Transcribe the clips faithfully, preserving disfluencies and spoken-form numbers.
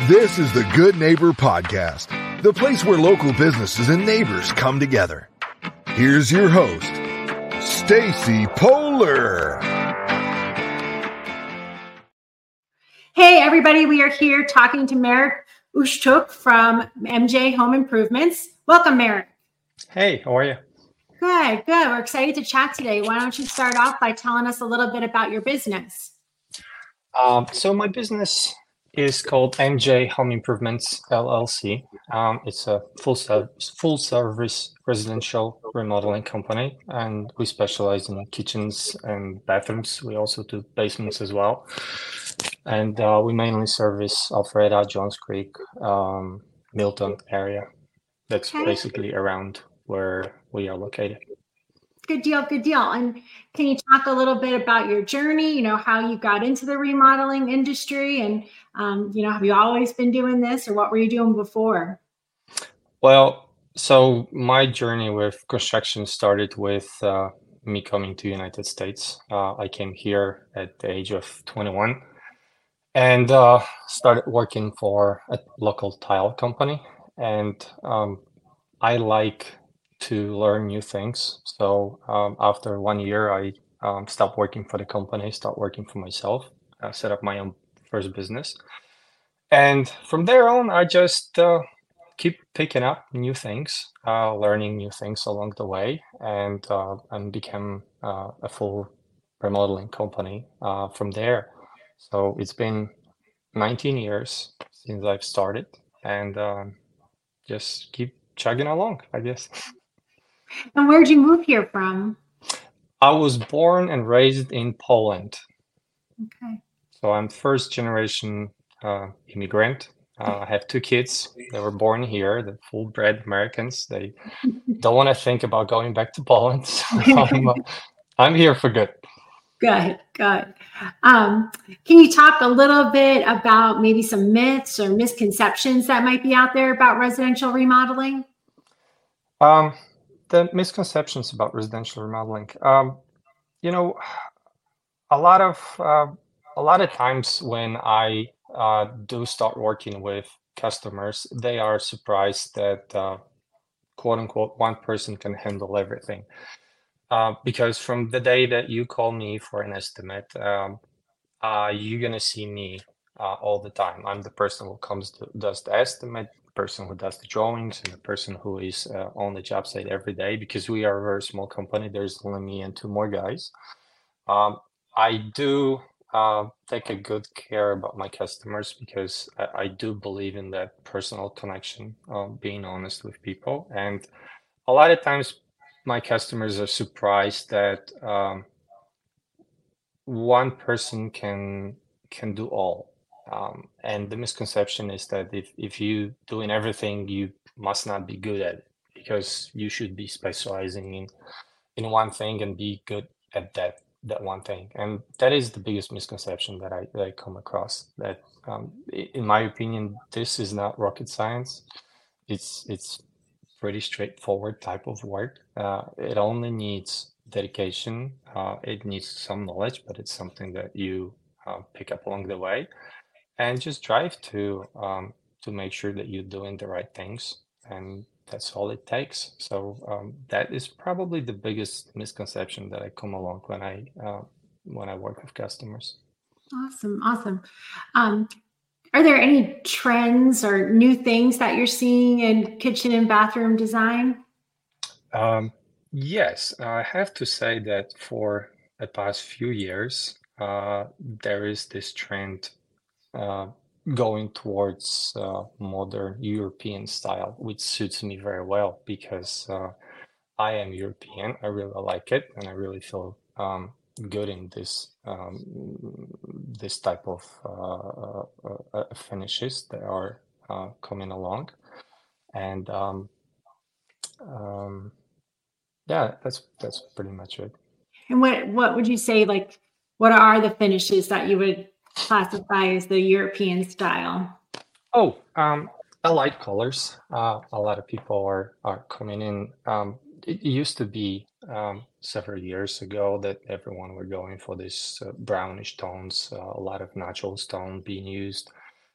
This is the Good Neighbor Podcast, the place where local businesses and neighbors come together. Here's your host, Stacy Polar. Hey everybody, we are here talking to Marek Ushchuk from M J Home Improvements. Welcome, Marek. Hey, how are you? Good, good. We're excited to chat today. Why don't you start off by telling us a little bit about your business? Um, so my business is called M J Home Improvements L L C. Um, it's a full service, full service residential remodeling company, and we specialize in kitchens and bathrooms. We also do basements as well, and uh, we mainly service Alpharetta, Johns Creek, um, Milton area. That's Okay. basically around where we are located. Good deal, good deal. And can you talk a little bit about your journey, you know, how you got into the remodeling industry and, um, you know, have you always been doing this or what were you doing before? Well, so my journey with construction started with uh, me coming to United States. Uh, I came here at the age of twenty-one and uh, started working for a local tile company. And um, I like to learn new things. So um, after one year, I um, stopped working for the company, started working for myself, uh, set up my own first business. And from there on, I just uh, keep picking up new things, uh, learning new things along the way, and uh, and become uh, a full remodeling company uh, from there. So it's been nineteen years since I've started, and um, just keep chugging along, I guess. And where'd you move here from? I was born and raised in Poland, Okay. so I'm first generation uh, immigrant. Uh, I have two kids. They were born here. They're full-bred Americans. They don't want to think about going back to Poland. So I'm, uh, I'm here for good. Good, good. Um, can you talk a little bit about maybe some myths or misconceptions that might be out there about residential remodeling? Um, the misconceptions about residential remodeling. Um, you know, a lot of uh, a lot of times when I uh, do start working with customers, they are surprised that uh, quote unquote one person can handle everything. Uh, because from the day that you call me for an estimate, um, uh, you're gonna see me uh, all the time. I'm the person who comes to does the estimate, the person who does the drawings, and the person who is uh, on the job site every day. Because we are a very small company, there's only me and two more guys. Um, I do uh, take a good care about my customers because I, I do believe in that personal connection, um, being honest with people. And a lot of times my customers are surprised that um, one person can can do all. Um, and the misconception is that if, if you doing everything, you must not be good at it because you should be specializing in in one thing and be good at that that one thing. And that is the biggest misconception that I that I come across. That um, i- in my opinion, this is not rocket science. It's it's pretty straightforward type of work. Uh, it only needs dedication. Uh, it needs some knowledge, but it's something that you uh, pick up along the way, and just drive to um, to make sure that you're doing the right things, and that's all it takes. So um, that is probably the biggest misconception that I come along when I uh, when I work with customers. Awesome, awesome. Um, are there any trends or new things that you're seeing in kitchen and bathroom design? Um, yes, I have to say that for the past few years, uh, there is this trend uh, going towards uh, modern European style, which suits me very well because uh, I am European. I really like it, and I really feel um, good in this um, this type of uh, uh, uh, finishes that are uh, coming along. And um, um, yeah, that's that's pretty much it. And what what would you say, like, what are the finishes that you would classify as the European style? Oh, um, I like colors. Uh, a lot of people are are coming in. Um, it used to be um, several years ago that everyone were going for this uh, brownish tones, uh, a lot of natural stone being used.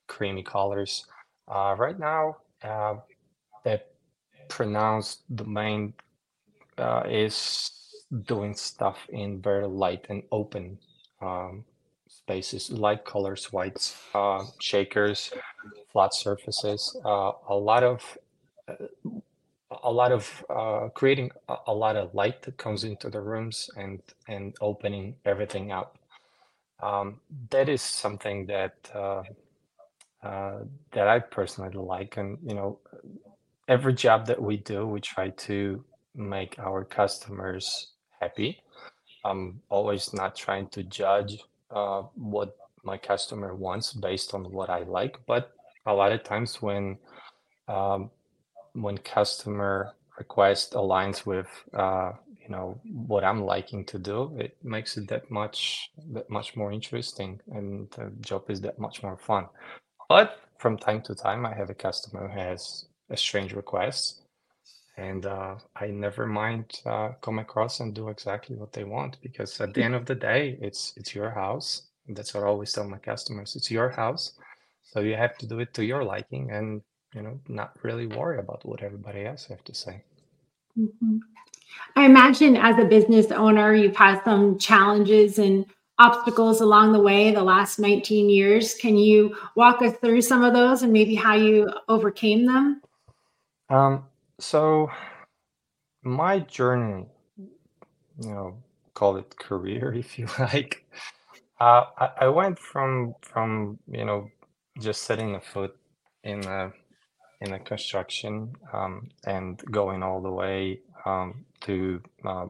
creamy colors. Uh, right now, uh, the pronounced domain uh, is doing stuff in very light and open um, spaces, light colors, whites, uh, shakers, flat surfaces, uh, a lot of uh, a lot of uh, creating a, a lot of light that comes into the rooms and and opening everything up. Um, that is something that uh, uh, that I personally like, and you know, every job that we do, we try to make our customers happy. I'm always not trying to judge uh, what my customer wants based on what I like, but a lot of times when um, when customer request aligns with uh, you know what I'm liking to do, it makes it that much that much more interesting, and the job is that much more fun. But from time to time, I have a customer who has a strange request, and uh, I never mind uh, come across and do exactly what they want, because at the end of the day, it's it's your house. And that's what I always tell my customers. It's your house, so you have to do it to your liking, and you know, not really worry about what everybody else have to say. Mhm. I imagine as a business owner, you've had some challenges and obstacles along the way the last nineteen years. Can you walk us through some of those and maybe how you overcame them? Um, so my journey, you know, call it career if you like. Uh, I, I went from from you know just setting a foot in a in a construction um, and going all the way um, to uh,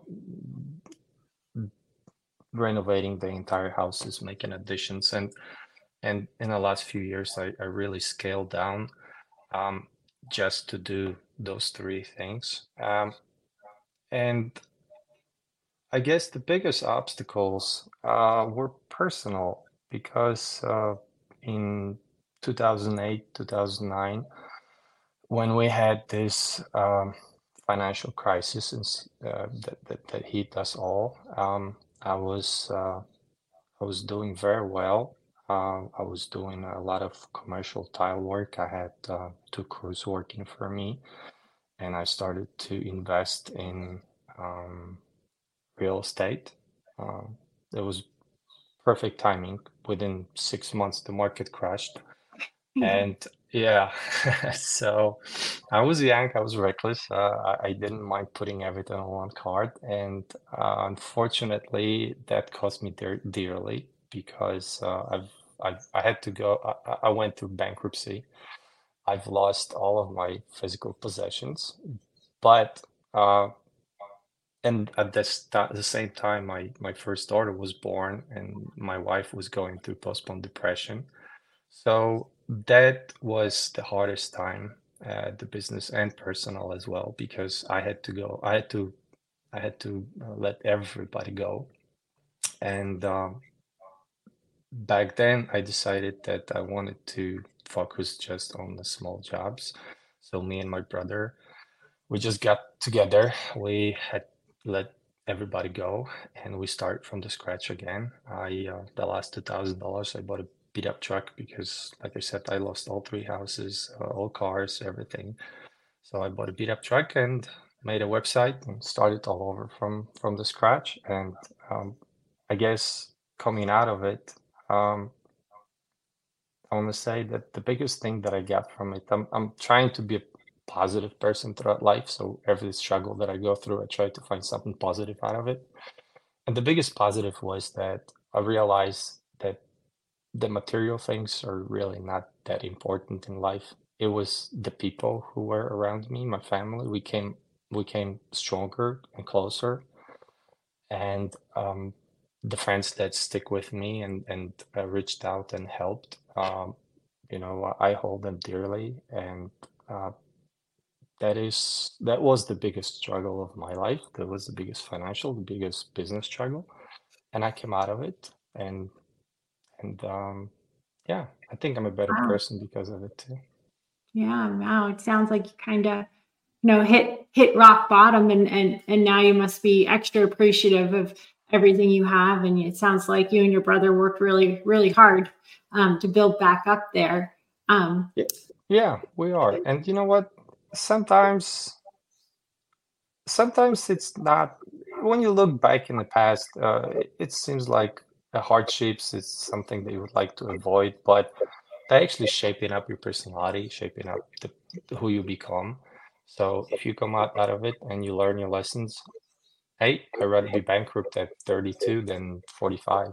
renovating the entire houses, making additions, and and in the last few years, I, I really scaled down um, just to do those three things. Um, and I guess the biggest obstacles uh, were personal because uh, in two thousand eight, two thousand nine, when we had this um, financial crisis and, s- uh, that, that, that hit us all, um, I was uh, I was doing very well. Uh, I was doing a lot of commercial tile work. I had uh, two crews working for me, and I started to invest in um, real estate. Um, it was perfect timing. Within six months, the market crashed. And yeah, so I was young, I was reckless. Uh, I, I didn't mind putting everything on one card. And uh, unfortunately, that cost me dear, dearly because uh, I've, I've I had to go. I, I went through bankruptcy. I've lost all of my physical possessions, but uh, and at this ta- the same time, my my first daughter was born, and my wife was going through postpartum depression. So that was the hardest time, uh, the business and personal as well, because I had to go. I had to I had to uh, let everybody go. And um, back then, I decided that I wanted to focus just on the small jobs. So me and my brother, we just got together. We had let everybody go, and we start from the scratch again. I uh, the last two thousand dollars, I bought a beat up truck because, like I said, I lost all three houses, uh, all cars, everything. So I bought a beat up truck and made a website and started all over from from the scratch. And um, I guess coming out of it, um, I want to say that the biggest thing that I got from it, I'm I'm trying to be a positive person throughout life. So every struggle that I go through, I try to find something positive out of it. And the biggest positive was that I realized that the material things are really not that important in life. It was the people who were around me, my family. We came we came stronger and closer, and um, the friends that stick with me and and uh, reached out and helped. Um, you know, I hold them dearly, and uh, that is that was the biggest struggle of my life. That was the biggest financial, the biggest business struggle, and I came out of it, and and um, yeah, I think I'm a better Wow. person because of it too. Yeah, wow. It sounds like you kind of, you know, hit hit rock bottom and and and now you must be extra appreciative of everything you have. And it sounds like you and your brother worked really, really hard um, to build back up there. Um, Yeah, we are. And you know what? Sometimes, sometimes it's not. When you look back in the past, uh, it, it seems like the hardships is something that you would like to avoid, but they're actually shaping up your personality, shaping up the, who you become. So if you come out, out of it and you learn your lessons, hey, I'd rather be bankrupt at thirty-two than forty-five.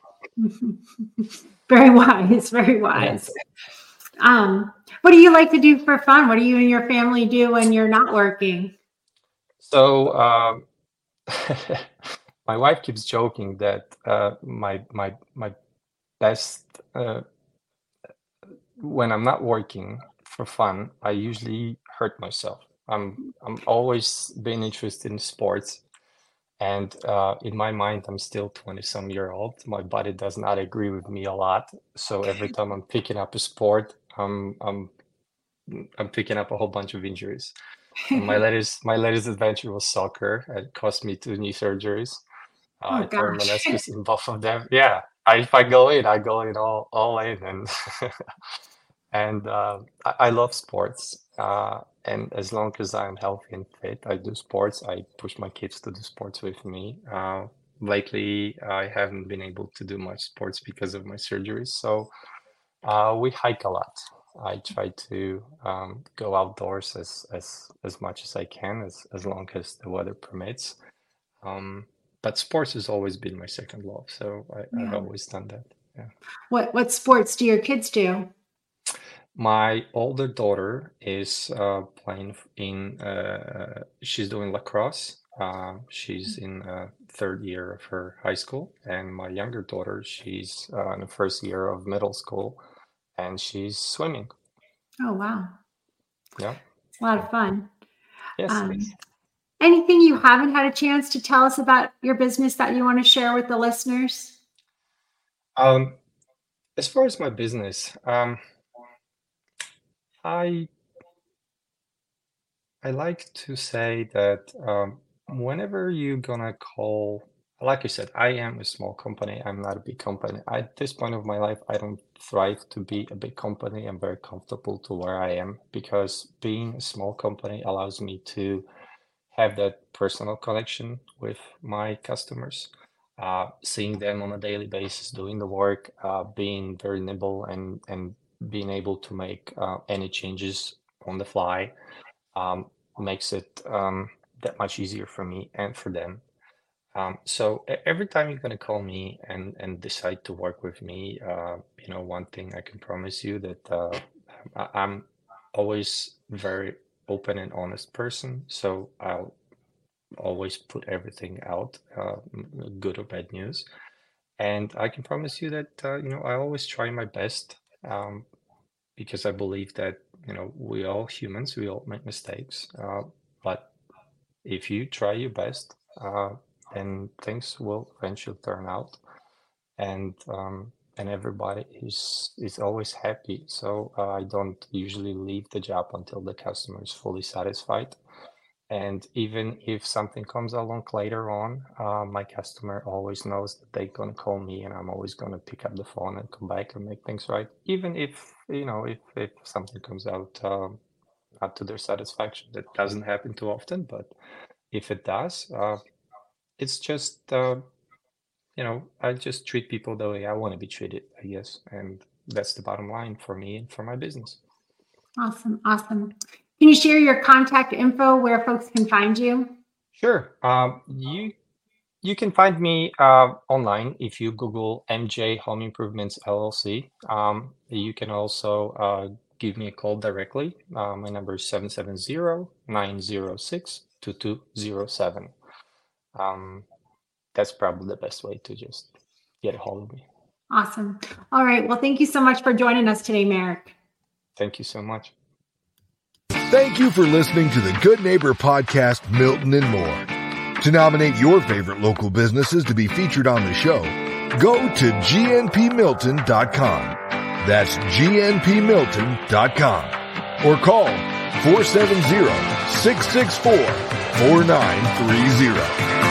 Very wise, very wise. Um, what do you like to do for fun? What do you and your family do when you're not working? So um, my wife keeps joking that uh, my my my best uh, when I'm not working for fun, I usually hurt myself. I'm I'm always been interested in sports, and uh, in my mind, I'm still twenty some year old. My body does not agree with me a lot, so every time I'm picking up a sport, I'm I'm I'm picking up a whole bunch of injuries. And my latest my latest adventure was soccer. It cost me two knee surgeries. Uh, Oh I tore gosh. meniscus in both of them. Yeah, I, if I go in, I go in all all in, and and uh, I, I love sports. Uh, and as long as I'm healthy and fit, I do sports. I push my kids to do sports with me. Uh, lately, I haven't been able to do much sports because of my surgeries. So uh, we hike a lot. I try to um, go outdoors as, as as much as I can, as as long as the weather permits. Um, but sports has always been my second love, so I, I've Yeah. always done that. Yeah. What what sports do your kids do? My older daughter is uh, playing f- in. Uh, she's doing lacrosse. Uh, she's in uh, third year of her high school, and my younger daughter, she's uh, in the first year of middle school, and she's swimming. Oh wow, Yeah. it's a lot of fun. Yes. Um, anything you haven't had a chance to tell us about your business that you want to share with the listeners? Um, as far as my business, um, I I like to say that um, whenever you're gonna call, like I said, I am a small company. I'm not a big company. At this point of my life, I don't thrive to be a big company. I'm very comfortable to where I am because being a small company allows me to have that personal connection with my customers, uh, seeing them on a daily basis, doing the work, uh, being very nimble and and being able to make uh, any changes on the fly um, makes it um, that much easier for me and for them. Um, so e- every time you're going to call me and and decide to work with me, uh, you know, one thing I can promise you that uh, I- I'm always very open and honest person. So I'll always put everything out, uh, m- good or bad news. And I can promise you that uh, you know I always try my best um, because I believe that you know we all humans, we all make mistakes. Uh, but if you try your best, uh, then things will eventually turn out, and um, and everybody is is always happy. So uh, I don't usually leave the job until the customer is fully satisfied. And even if something comes along later on, uh, my customer always knows that they're gonna call me, and I'm always gonna pick up the phone and come back and make things right. Even if you know if if something comes out um, not to their satisfaction, that doesn't happen too often. But if it does, uh, it's just uh, you know I just treat people the way I want to be treated, I guess, and that's the bottom line for me and for my business. Awesome, awesome. Can you share your contact info where folks can find you? Sure. Um, you You can find me uh, online if you Google M J Home Improvements L L C. Um, you can also uh, give me a call directly. Uh, my number is seven seven zero, nine zero six, two two zero seven. Um, that's probably the best way to just get a hold of me. Awesome. All right. Well, thank you so much for joining us today, Marek. Thank you so much. Thank you for listening to the Good Neighbor Podcast, Milton and More. To nominate your favorite local businesses to be featured on the show, go to G N P milton dot com. That's G N P milton dot com. Or call four seven zero, six six four, four nine three zero.